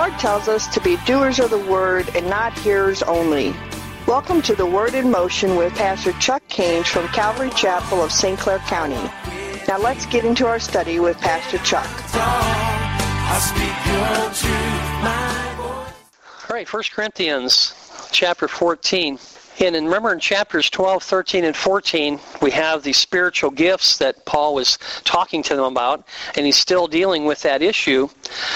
Lord tells us to be doers of the Word and not hearers only. Welcome to the Word in Motion with Pastor Chuck Caines from Calvary Chapel of St. Clair County. Now let's get into our study with Pastor Chuck. All right, 1 Corinthians chapter 14. And remember in chapters 12, 13, and 14, we have the spiritual gifts that Paul was talking to them about, and he's still dealing with that issue.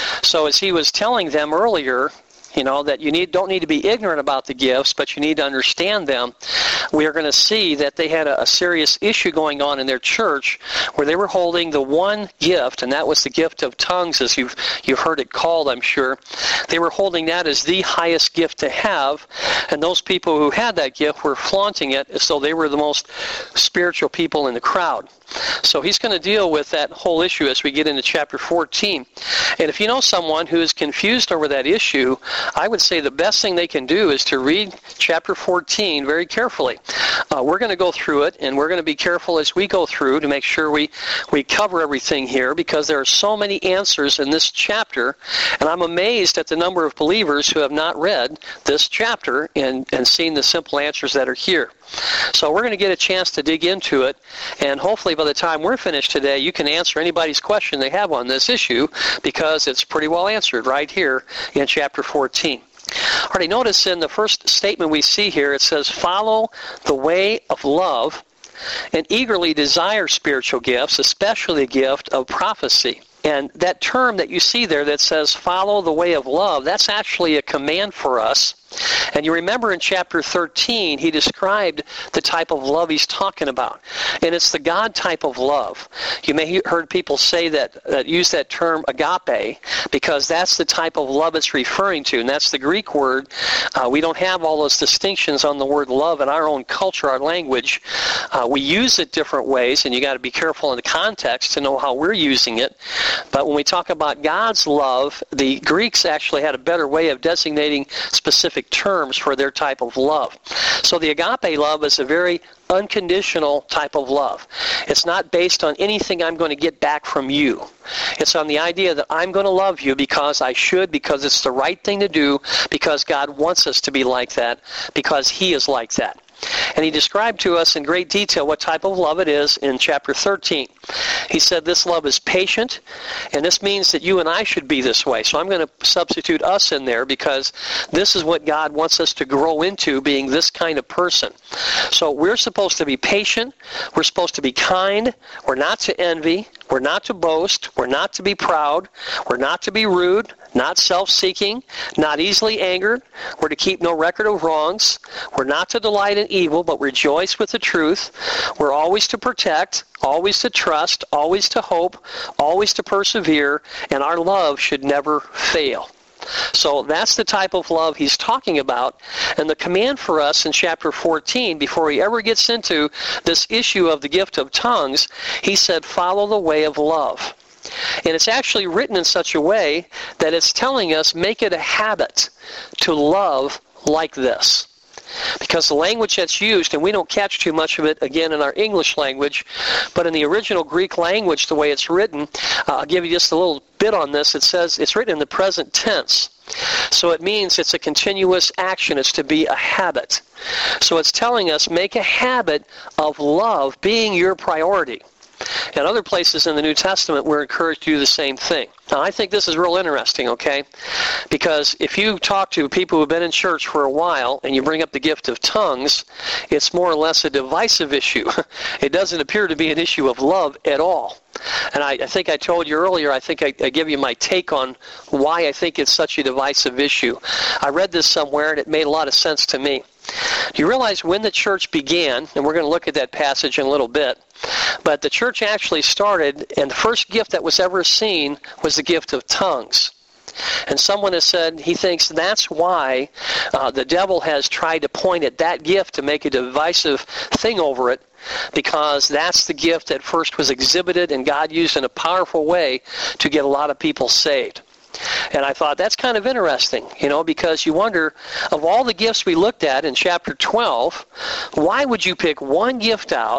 So as he was telling them earlier, that you don't need to be ignorant about the gifts, but you need to understand them. We are going to see that they had a serious issue going on in their church where they were holding the one gift, and that was the gift of tongues, as you've heard it called, I'm sure. They were holding that as the highest gift to have, and those people who had that gift were flaunting it as though they were the most spiritual people in the crowd. So he's going to deal with that whole issue as we get into chapter 14. And if you know someone who is confused over that issue, I would say the best thing they can do is to read chapter 14 very carefully. We're going to go through it, and we're going to be careful as we go through to make sure we cover everything here, because there are so many answers in this chapter, and I'm amazed at the number of believers who have not read this chapter and seen the simple answers that are here. So we're going to get a chance to dig into it, and hopefully by the time we're finished today, you can answer anybody's question they have on this issue, because it's pretty well answered right here in chapter 14. Alrighty, notice in the first statement we see here, it says, "Follow the way of love and eagerly desire spiritual gifts, especially the gift of prophecy." And that term that you see there that says, "Follow the way of love," that's actually a command for us. And you remember in chapter 13, he described the type of love he's talking about. And it's the God type of love. You may have heard people say that, use that term agape, because that's the type of love it's referring to. And that's the Greek word. We don't have all those distinctions on the word love in our own culture, our language. We use it different ways, and you got to be careful in the context to know how we're using it. But when we talk about God's love, the Greeks actually had a better way of designating specific terms for their type of love. So the agape love is a very unconditional type of love. It's not based on anything I'm going to get back from you. It's on the idea that I'm going to love you because I should, because it's the right thing to do, because God wants us to be like that, because He is like that. And he described to us in great detail what type of love it is in chapter 13. He said this love is patient, and this means that you and I should be this way. So I'm going to substitute us in there, because this is what God wants us to grow into, being this kind of person. So we're supposed to be patient. We're supposed to be kind. We're not to envy. We're not to boast. We're not to be proud. We're not to be rude, not self-seeking, not easily angered. We're to keep no record of wrongs. We're not to delight in evil, but rejoice with the truth. We're always to protect, always to trust, always to hope, always to persevere, and our love should never fail. So that's the type of love he's talking about. And the command for us in chapter 14, before he ever gets into this issue of the gift of tongues, he said, follow the way of love. And it's actually written in such a way that it's telling us, make it a habit to love like this. Because the language that's used, and we don't catch too much of it, again, in our English language, but in the original Greek language, the way it's written, I'll give you just a little bit on this. It says it's written in the present tense. So it means it's a continuous action. It's to be a habit. So it's telling us, make a habit of love being your priority. And other places in the New Testament, we're encouraged to do the same thing. Now, I think this is real interesting, okay? Because if you talk to people who have been in church for a while and you bring up the gift of tongues, it's more or less a divisive issue. It doesn't appear to be an issue of love at all. And I think I told you earlier, I think I give you my take on why I think it's such a divisive issue. I read this somewhere and it made a lot of sense to me. Do you realize when the church began, and we're going to look at that passage in a little bit, but the church actually started, and the first gift that was ever seen was the gift of tongues. And someone has said he thinks that's why the devil has tried to point at that gift to make a divisive thing over it, because that's the gift that first was exhibited and God used in a powerful way to get a lot of people saved. And I thought that's kind of interesting, because you wonder, of all the gifts we looked at in chapter 12, why would you pick one gift out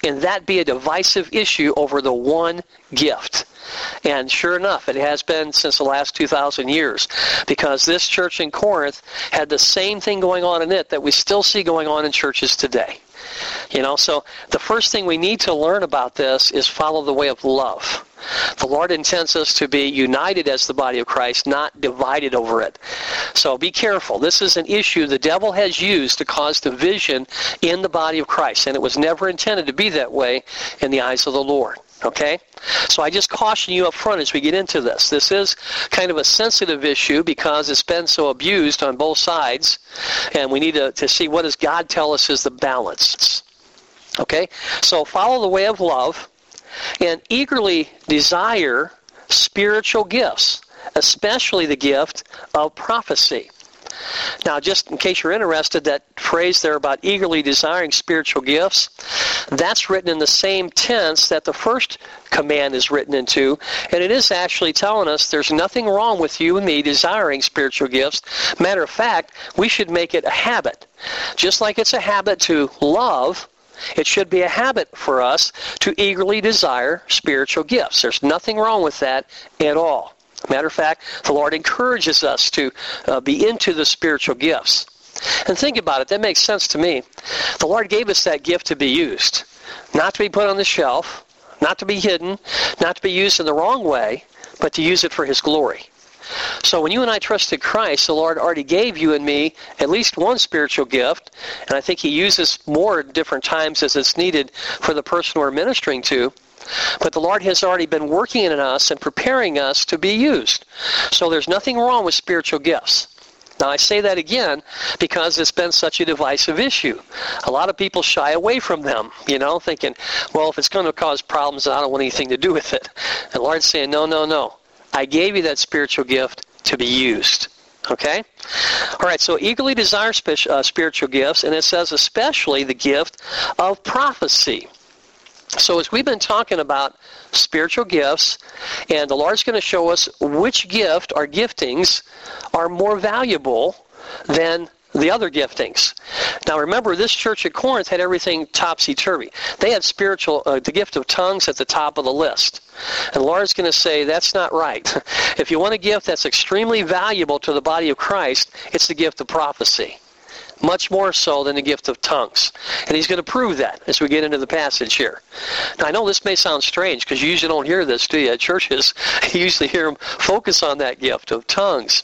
and that be a divisive issue over the one gift. And sure enough, it has been since the last 2,000 years, because this church in Corinth had the same thing going on in it that we still see going on in churches today. So the first thing we need to learn about this is follow the way of love. The Lord intends us to be united as the body of Christ, not divided over it. So be careful. This is an issue the devil has used to cause division in the body of Christ, and it was never intended to be that way in the eyes of the Lord. Okay? So I just caution you up front as we get into this. This is kind of a sensitive issue because it's been so abused on both sides, and we need to see what does God tell us is the balance. Okay? So follow the way of love and eagerly desire spiritual gifts, especially the gift of prophecy. Now, just in case you're interested, that phrase there about eagerly desiring spiritual gifts, that's written in the same tense that the first command is written into, and it is actually telling us there's nothing wrong with you and me desiring spiritual gifts. Matter of fact, we should make it a habit. Just like it's a habit to love, it should be a habit for us to eagerly desire spiritual gifts. There's nothing wrong with that at all. Matter of fact, the Lord encourages us to be into the spiritual gifts. And think about it. That makes sense to me. The Lord gave us that gift to be used, not to be put on the shelf, not to be hidden, not to be used in the wrong way, but to use it for His glory. So when you and I trusted Christ, the Lord already gave you and me at least one spiritual gift, and I think He uses more at different times as it's needed for the person we're ministering to. But the Lord has already been working in us and preparing us to be used. So there's nothing wrong with spiritual gifts. Now I say that again because it's been such a divisive issue. A lot of people shy away from them, thinking, well, if it's going to cause problems, I don't want anything to do with it. And the Lord's saying, no. I gave you that spiritual gift to be used. Okay? All right, so eagerly desire spiritual gifts, and it says especially the gift of prophecy. So as we've been talking about spiritual gifts, and the Lord's going to show us which gift or giftings are more valuable than the other giftings. Now remember, this church at Corinth had everything topsy-turvy. They had the gift of tongues at the top of the list. And the Lord's going to say, that's not right. If you want a gift that's extremely valuable to the body of Christ, it's the gift of prophecy. Much more so than the gift of tongues. And He's going to prove that as we get into the passage here. Now, I know this may sound strange because you usually don't hear this, do you? At churches, you usually hear them focus on that gift of tongues,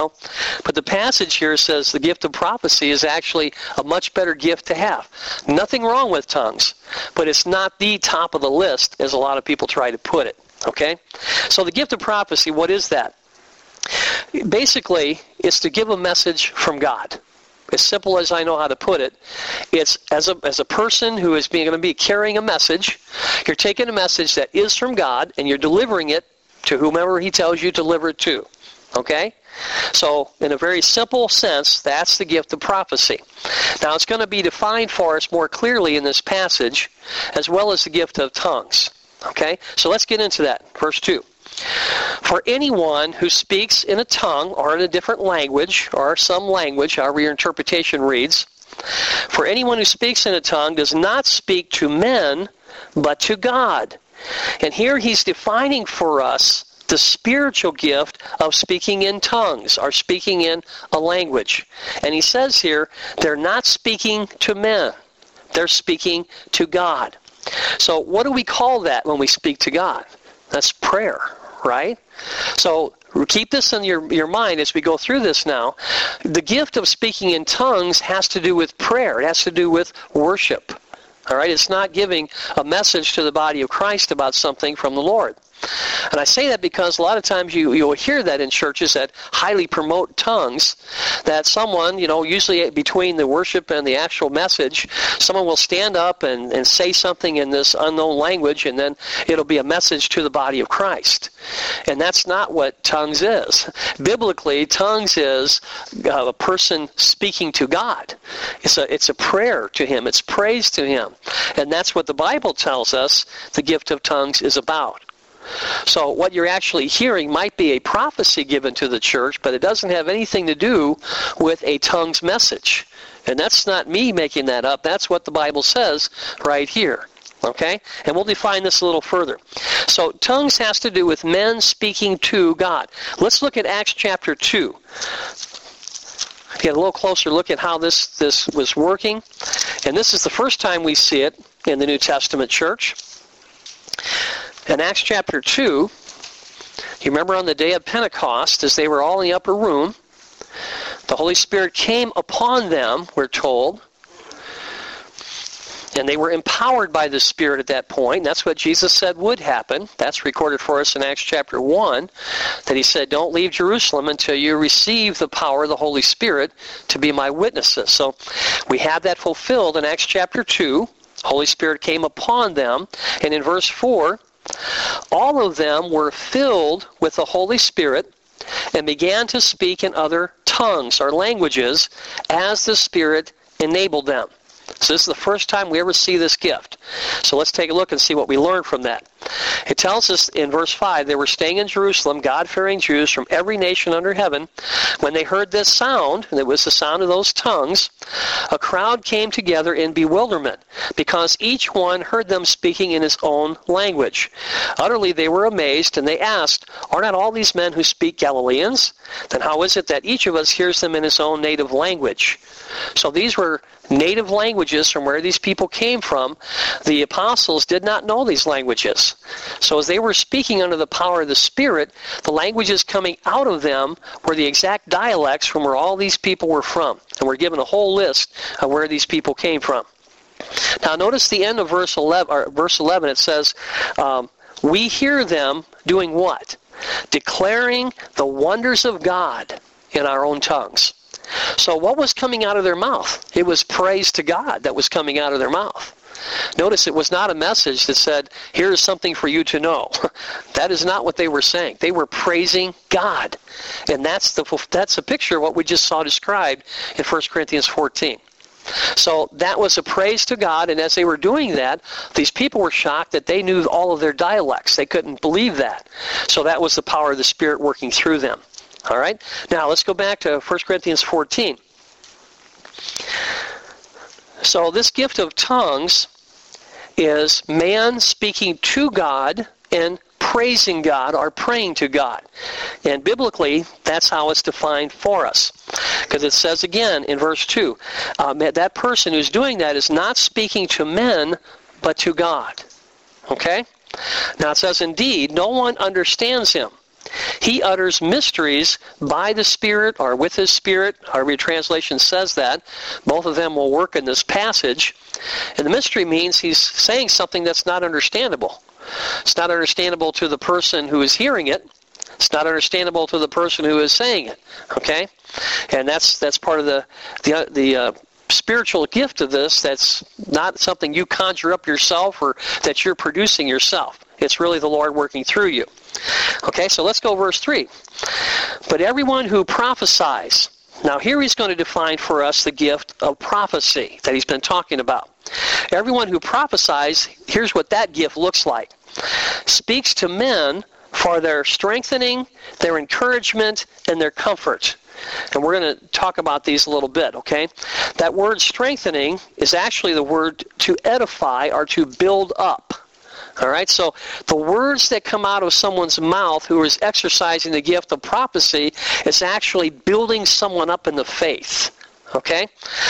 But the passage here says the gift of prophecy is actually a much better gift to have. Nothing wrong with tongues, but it's not the top of the list as a lot of people try to put it, okay? So the gift of prophecy, what is that? Basically, it's to give a message from God. As simple as I know how to put it, it's as a person who is going to be carrying a message, you're taking a message that is from God and you're delivering it to whomever He tells you to deliver it to. Okay? So, in a very simple sense, that's the gift of prophecy. Now, it's going to be defined for us more clearly in this passage, as well as the gift of tongues. Okay? So let's get into that. Verse 2. For anyone who speaks in a tongue or in a different language or some language, however your interpretation reads, for anyone who speaks in a tongue does not speak to men, but to God. And here he's defining for us the spiritual gift of speaking in tongues or speaking in a language. And he says here, they're not speaking to men. They're speaking to God. So what do we call that when we speak to God? That's prayer, right? So keep this in your mind as we go through this now. The gift of speaking in tongues has to do with prayer. It has to do with worship. All right? It's not giving a message to the body of Christ about something from the Lord. And I say that because a lot of times you'll hear that in churches that highly promote tongues, that someone, usually between the worship and the actual message, someone will stand up and say something in this unknown language, and then it'll be a message to the body of Christ. And that's not what tongues is. Biblically, tongues is a person speaking to God. It's a prayer to Him. It's praise to Him. And that's what the Bible tells us the gift of tongues is about. So what you're actually hearing might be a prophecy given to the church, but it doesn't have anything to do with a tongues message. And that's not me making that up. That's what the Bible says right here. Okay? And we'll define this a little further. So tongues has to do with men speaking to God. Let's look at Acts chapter 2. Get a little closer look at how this was working. And this is the first time we see it in the New Testament church. In Acts chapter 2, you remember on the day of Pentecost, as they were all in the upper room, the Holy Spirit came upon them, we're told, and they were empowered by the Spirit at that point. And that's what Jesus said would happen. That's recorded for us in Acts chapter 1, that he said, don't leave Jerusalem until you receive the power of the Holy Spirit to be my witnesses. So we have that fulfilled in Acts chapter 2. Holy Spirit came upon them. And in verse 4, all of them were filled with the Holy Spirit and began to speak in other tongues or languages as the Spirit enabled them. So this is the first time we ever see this gift. So let's take a look and see what we learn from that. It tells us in verse 5, they were staying in Jerusalem, God-fearing Jews from every nation under heaven. When they heard this sound, and it was the sound of those tongues, a crowd came together in bewilderment, because each one heard them speaking in his own language. Utterly they were amazed, and they asked, are not all these men who speak Galileans? Then how is it that each of us hears them in his own native language? So these were native languages from where these people came from. The apostles did not know these languages. So as they were speaking under the power of the Spirit, the languages coming out of them were the exact dialects from where all these people were from. And we're given a whole list of where these people came from. Now notice the end of verse 11. It says, we hear them doing what? Declaring the wonders of God in our own tongues. So what was coming out of their mouth? It was praise to God that was coming out of their mouth. Notice it was not a message that said, here's something for you to know. That is not what they were saying. They were praising God. And that's a picture of what we just saw described in 1 Corinthians 14. So that was a praise to God, and as they were doing that, these people were shocked that they knew all of their dialects. They couldn't believe that. So that was the power of the Spirit working through them. All right? Now, let's go back to 1 Corinthians 14. So this gift of tongues is man speaking to God and praising God or praying to God. And biblically, that's how it's defined for us. Because it says again in verse 2, that person who's doing that is not speaking to men, but to God. Okay? Now it says, indeed, no one understands him. He utters mysteries by the Spirit or with his Spirit. However your translation says that. Both of them will work in this passage. And the mystery means he's saying something that's not understandable. It's not understandable to the person who is hearing it. It's not understandable to the person who is saying it. Okay? And that's part of the spiritual gift of this. That's not something you conjure up yourself or that you're producing yourself. It's really the Lord working through you. Okay, so let's go verse 3. But everyone who prophesies. Now here he's going to define for us the gift of prophecy that he's been talking about. Everyone who prophesies, here's what that gift looks like. Speaks to men for their strengthening, their encouragement, and their comfort. And we're going to talk about these a little bit, okay? That word strengthening is actually the word to edify or to build up. All right, so the words that come out of someone's mouth who is exercising the gift of prophecy is actually building someone up in the faith. Okay?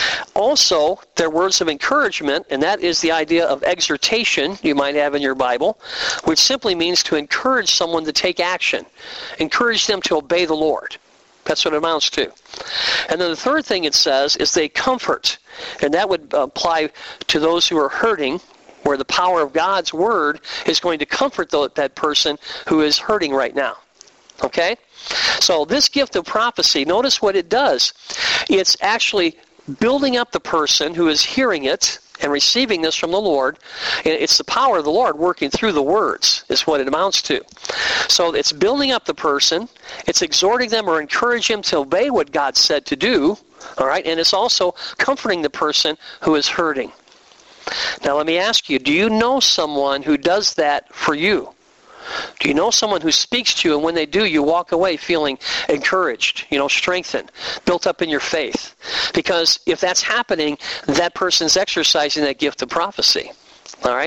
Also, they're words of encouragement, and that is the idea of exhortation you might have in your Bible, which simply means to encourage someone to take action. Encourage them to obey the Lord. That's what it amounts to. And then the third thing it says is they comfort. And that would apply to those who are hurting, where the power of God's Word is going to comfort that person who is hurting right now. Okay? So this gift of prophecy, notice what it does. It's actually building up the person who is hearing it and receiving this from the Lord. It's the power of the Lord working through the words is what it amounts to. So it's building up the person. It's exhorting them or encouraging them to obey what God said to do. All right? And it's also comforting the person who is hurting. Now let me ask you, do you know someone who does that for you? Do you know someone who speaks to you, and when they do, you walk away feeling encouraged, strengthened, built up in your faith? Because if that's happening, that person's exercising that gift of prophecy. All right?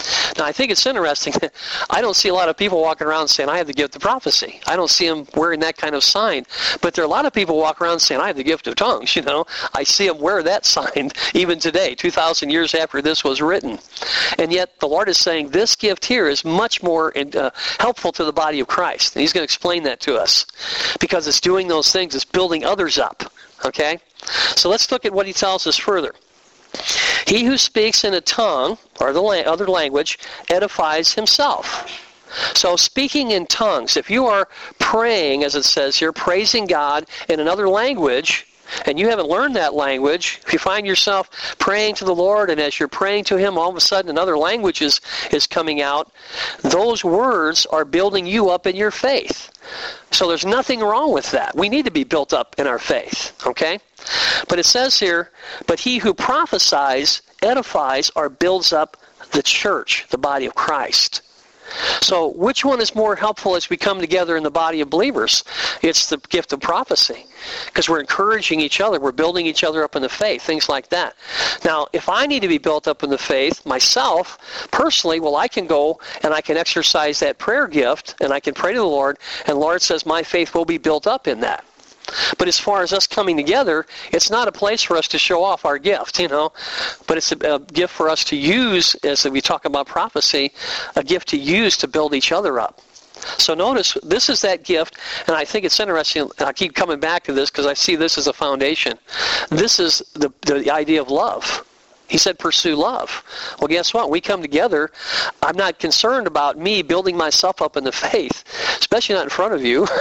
Now, I think it's interesting. I don't see a lot of people walking around saying, I have the gift of prophecy. I don't see them wearing that kind of sign. But there are a lot of people walking around saying, I have the gift of tongues. I see them wear that sign even today, 2,000 years after this was written. And yet the Lord is saying this gift here is much more helpful to the body of Christ. And He's going to explain that to us. Because it's doing those things. It's building others up. Okay? So let's look at what He tells us further. He who speaks in a tongue, or the other language, edifies himself. So speaking in tongues, if you are praying, as it says here, praising God in another language, and you haven't learned that language, if you find yourself praying to the Lord, and as you're praying to Him, all of a sudden another language is coming out, those words are building you up in your faith. So there's nothing wrong with that. We need to be built up in our faith, okay? But it says here, but he who prophesies, edifies, or builds up the church, the body of Christ. So which one is more helpful as we come together in the body of believers? It's the gift of prophecy, because we're encouraging each other, we're building each other up in the faith, things like that. Now, if I need to be built up in the faith myself, personally, well, I can go and I can exercise that prayer gift, and I can pray to the Lord, and the Lord says my faith will be built up in that. But as far as us coming together, it's not a place for us to show off our gift, but it's a gift for us to use, as we talk about prophecy, a gift to use to build each other up. So notice, this is that gift, and I think it's interesting, and I keep coming back to this because I see this as a foundation. This is the idea of love. He said, pursue love. Well, guess what? We come together. I'm not concerned about me building myself up in the faith, especially not in front of you.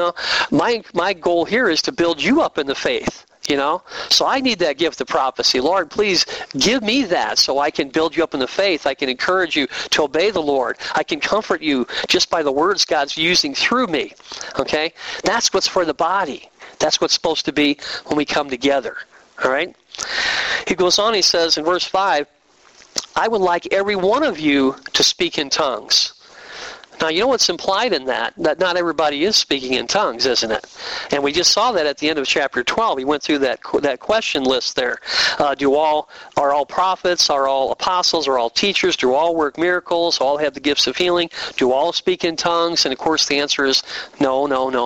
My goal here is to build you up in the faith. So I need that gift of prophecy. Lord, please give me that so I can build you up in the faith. I can encourage you to obey the Lord. I can comfort you just by the words God's using through me. Okay? That's what's for the body. That's what's supposed to be when we come together. All right? He goes on, he says in verse 5, I would like every one of you to speak in tongues. Now, you know what's implied in that? That not everybody is speaking in tongues, isn't it? And we just saw that at the end of chapter 12. He went through that question list there. Are all prophets? Are all apostles? Are all teachers? Do all work miracles? All have the gifts of healing? Do all speak in tongues? And of course the answer is no,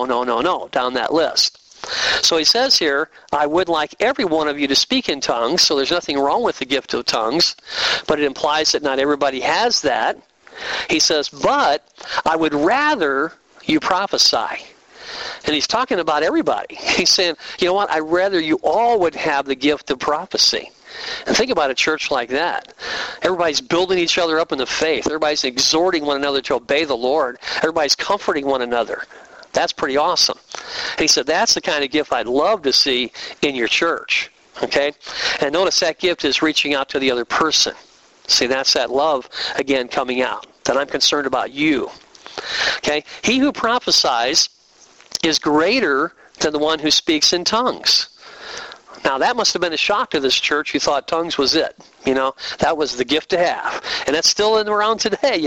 down that list. So he says here, I would like every one of you to speak in tongues, so there's nothing wrong with the gift of tongues, but it implies that not everybody has that. He says, but I would rather you prophesy. And he's talking about everybody. He's saying, you know what, I'd rather you all would have the gift of prophecy. And think about a church like that. Everybody's building each other up in the faith. Everybody's exhorting one another to obey the Lord. Everybody's comforting one another. That's pretty awesome. And he said, that's the kind of gift I'd love to see in your church. Okay? And notice that gift is reaching out to the other person. See, that's that love, again, coming out. That I'm concerned about you. Okay? He who prophesies is greater than the one who speaks in tongues. Now, that must have been a shock to this church who thought tongues was it. That was the gift to have. And that's still around today,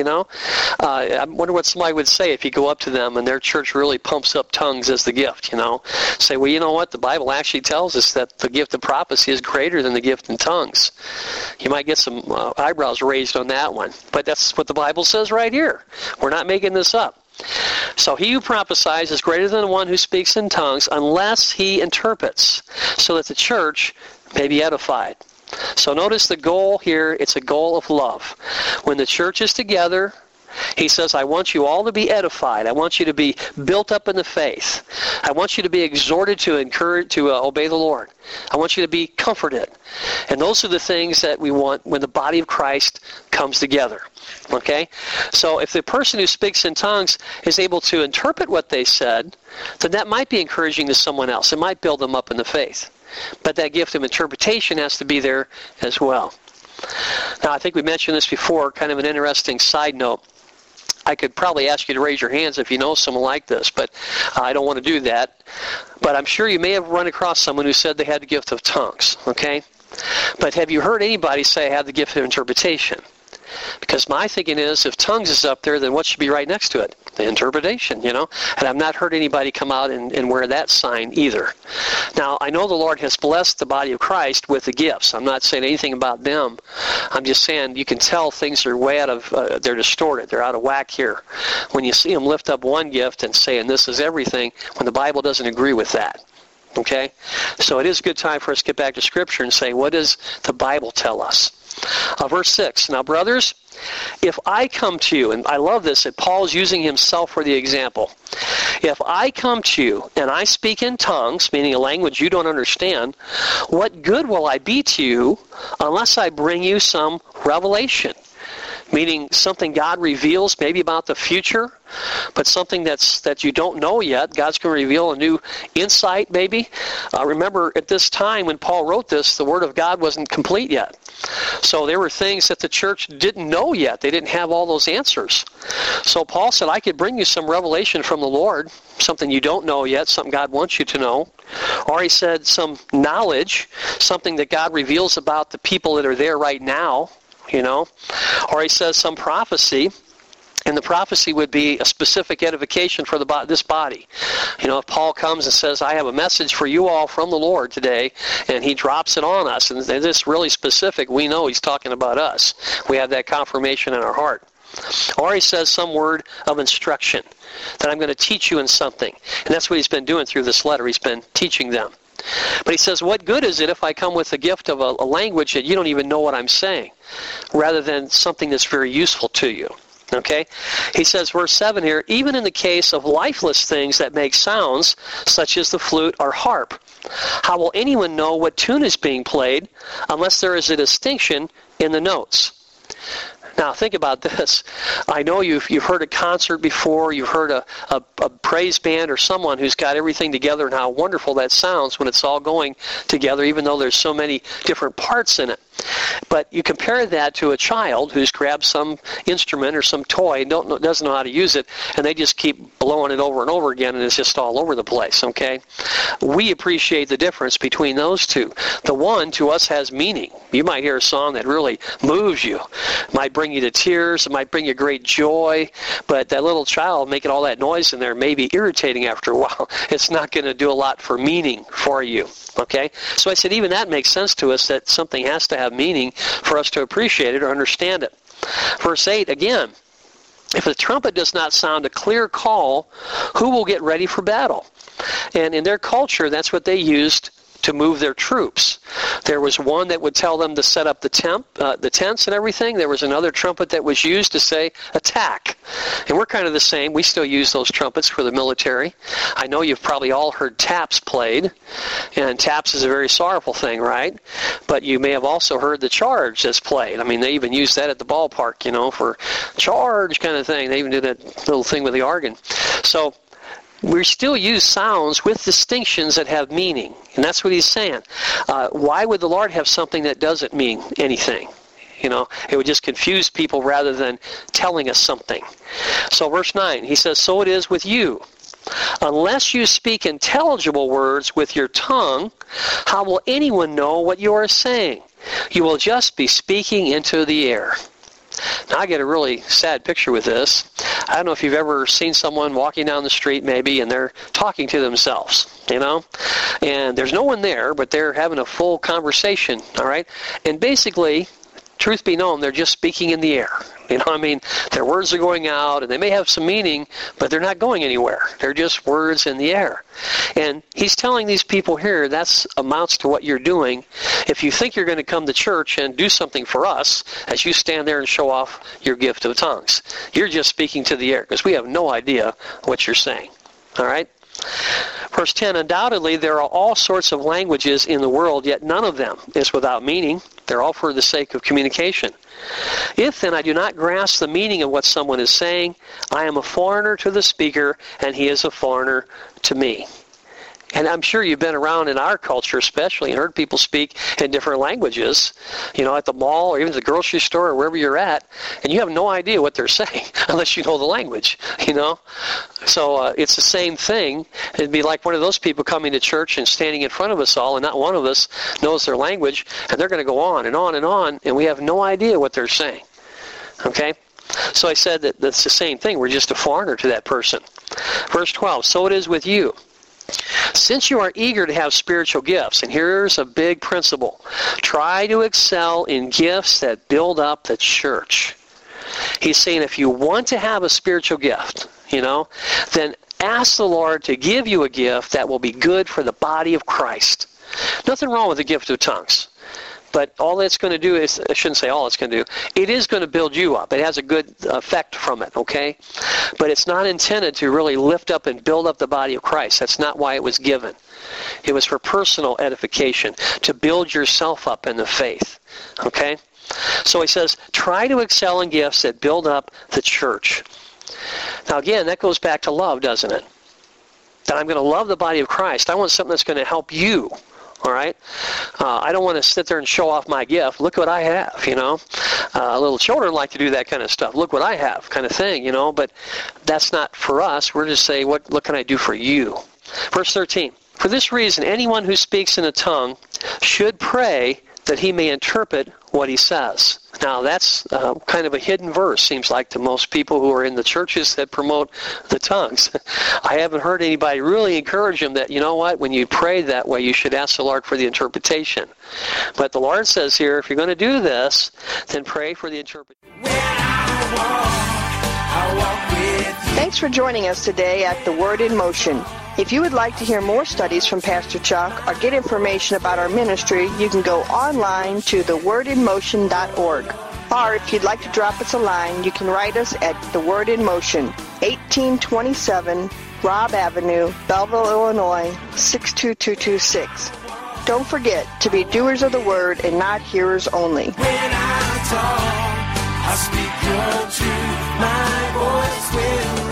I wonder what somebody would say if you go up to them and their church really pumps up tongues as the gift, Say, well, you know what? The Bible actually tells us that the gift of prophecy is greater than the gift in tongues. You might get some eyebrows raised on that one. But that's what the Bible says right here. We're not making this up. So he who prophesies is greater than the one who speaks in tongues unless he interprets, so that the church may be edified. So notice the goal here, it's a goal of love. When the church is together, he says, I want you all to be edified. I want you to be built up in the faith. I want you to be exhorted to obey the Lord. I want you to be comforted. And those are the things that we want when the body of Christ comes together. Okay? So if the person who speaks in tongues is able to interpret what they said, then that might be encouraging to someone else. It might build them up in the faith. But that gift of interpretation has to be there as well. Now, I think we mentioned this before, kind of an interesting side note. I could probably ask you to raise your hands if you know someone like this, but I don't want to do that. But I'm sure you may have run across someone who said they had the gift of tongues, okay? But have you heard anybody say I have the gift of interpretation? Because my thinking is, if tongues is up there, then what should be right next to it? The interpretation, And I've not heard anybody come out and wear that sign either. Now, I know the Lord has blessed the body of Christ with the gifts. I'm not saying anything about them. I'm just saying you can tell things are way out of, they're distorted. They're out of whack here. When you see them lift up one gift and saying this is everything, when the Bible doesn't agree with that. Okay? So it is a good time for us to get back to Scripture and say, what does the Bible tell us? Verse 6, now brothers, if I come to you, and I love this, that Paul's using himself for the example. If I come to you and I speak in tongues, meaning a language you don't understand, what good will I be to you unless I bring you some revelation? Meaning something God reveals maybe about the future, but something that you don't know yet. God's going to reveal a new insight maybe. Remember, at this time when Paul wrote this, the Word of God wasn't complete yet. So there were things that the church didn't know yet. They didn't have all those answers. So Paul said, I could bring you some revelation from the Lord, something you don't know yet, something God wants you to know. Or he said some knowledge, something that God reveals about the people that are there right now. Or he says some prophecy, and the prophecy would be a specific edification for this body. If Paul comes and says, I have a message for you all from the Lord today, and he drops it on us, and it's really specific, we know he's talking about us. We have that confirmation in our heart. Or he says some word of instruction, that I'm going to teach you in something. And that's what he's been doing through this letter. He's been teaching them. But he says, what good is it if I come with the gift of a language that you don't even know what I'm saying, rather than something that's very useful to you? Okay? He says, verse 7 here, even in the case of lifeless things that make sounds, such as the flute or harp, how will anyone know what tune is being played unless there is a distinction in the notes? Now, think about this. I know you've heard a concert before. You've heard a praise band or someone who's got everything together and how wonderful that sounds when it's all going together, even though there's so many different parts in it. But you compare that to a child who's grabbed some instrument or some toy and doesn't know how to use it, and they just keep blowing it over and over again, and it's just all over the place, okay? We appreciate the difference between those two. The one, to us, has meaning. You might hear a song that really moves you. It might bring you to tears. It might bring you great joy. But that little child making all that noise in there may be irritating after a while. It's not going to do a lot for meaning for you. Okay? So I said even that makes sense to us, that something has to have meaning for us to appreciate it or understand it. Verse 8, again, if the trumpet does not sound a clear call, who will get ready for battle? And in their culture, that's what they used to move their troops. There was one that would tell them to set up the tents and everything. There was another trumpet that was used to say, attack. And we're kind of the same. We still use those trumpets for the military. I know you've probably all heard taps played, and taps is a very sorrowful thing, right? But you may have also heard the charge that's played. I mean, they even use that at the ballpark, for charge kind of thing. They even do that little thing with the organ. So we still use sounds with distinctions that have meaning. And that's what he's saying. Why would the Lord have something that doesn't mean anything? It would just confuse people rather than telling us something. So verse 9, he says, so it is with you. Unless you speak intelligible words with your tongue, how will anyone know what you are saying? You will just be speaking into the air. Now I get a really sad picture with this. I don't know if you've ever seen someone walking down the street maybe and they're talking to themselves, and there's no one there, but they're having a full conversation, all right? And basically, truth be known, they're just speaking in the air. Their words are going out, and they may have some meaning, but they're not going anywhere. They're just words in the air. And he's telling these people here, that amounts to what you're doing. If you think you're going to come to church and do something for us, as you stand there and show off your gift of tongues, you're just speaking to the air, because we have no idea what you're saying. All right? Verse 10, undoubtedly there are all sorts of languages in the world, yet none of them is without meaning. They're all for the sake of communication. If then I do not grasp the meaning of what someone is saying, I am a foreigner to the speaker, and he is a foreigner to me. And I'm sure you've been around in our culture especially and heard people speak in different languages, at the mall or even the grocery store or wherever you're at, and you have no idea what they're saying unless you know the language, So it's the same thing. It'd be like one of those people coming to church and standing in front of us all, and not one of us knows their language, and they're going to go on and on and on, and we have no idea what they're saying. Okay? So I said that that's the same thing. We're just a foreigner to that person. Verse 12, so it is with you. Since you are eager to have spiritual gifts, and here's a big principle, try to excel in gifts that build up the church. He's saying if you want to have a spiritual gift, then ask the Lord to give you a gift that will be good for the body of Christ. Nothing wrong with the gift of tongues. But all it's going to do is, I shouldn't say all it's going to do, it is going to build you up. It has a good effect from it, okay? But it's not intended to really lift up and build up the body of Christ. That's not why it was given. It was for personal edification, to build yourself up in the faith, okay? So he says, try to excel in gifts that build up the church. Now again, that goes back to love, doesn't it? That I'm going to love the body of Christ. I want something that's going to help you. All right? I don't want to sit there and show off my gift. Look what I have, Little children like to do that kind of stuff. Look what I have kind of thing, But that's not for us. We're just saying, what can I do for you? Verse 13. For this reason, anyone who speaks in a tongue should pray that he may interpret what he says. Now, that's kind of a hidden verse, seems like, to most people who are in the churches that promote the tongues. I haven't heard anybody really encourage them that, when you pray that way, you should ask the Lord for the interpretation. But the Lord says here, if you're going to do this, then pray for the interpretation. Thanks for joining us today at The Word in Motion. If you would like to hear more studies from Pastor Chuck or get information about our ministry, you can go online to thewordinmotion.org. Or if you'd like to drop us a line, you can write us at The Word in Motion, 1827 Robb Avenue, Belleville, Illinois, 62226. Don't forget to be doers of the Word and not hearers only. When I talk, I speak your truth, my voice will